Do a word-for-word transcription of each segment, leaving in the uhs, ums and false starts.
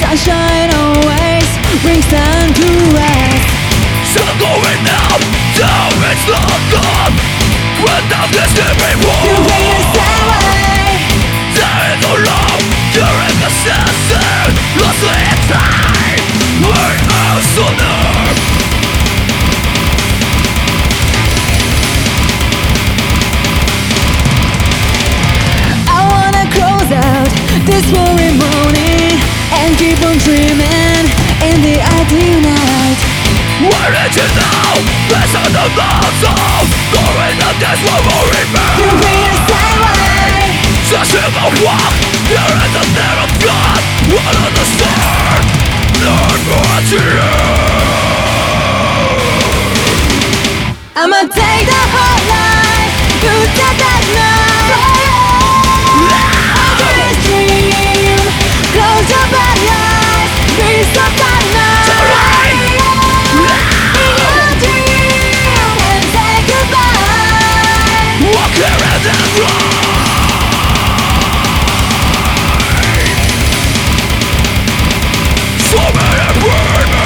sunshine always brings down to us. So going now, down it's not gone. When down this every wall, You feel the same way. there is no love, there is a sense, lost in time. We're out sooner. I wanna close out this worry morning and keep on dreaming in the ideal night. Where did you know? This is the love song. Going up this one will You remain. feel the same way. Such a walk, there is a net of blood. What on the start? Not more to you. I'ma take the whole life. You said that night. Under this dream, close your bad eyes. Breathe of that night. In your dream and say goodbye. Walk here and then run. So many burn me.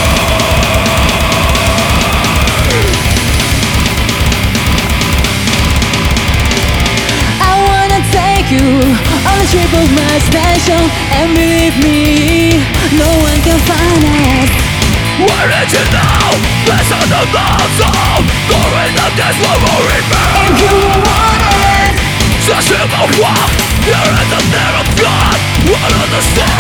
I wanna take you on a trip of my station, and believe me, no one can find us. Where did you know? This is the love song. Going up this one will remain. If you want it, Such a walk, there is a net of blood. What on the start?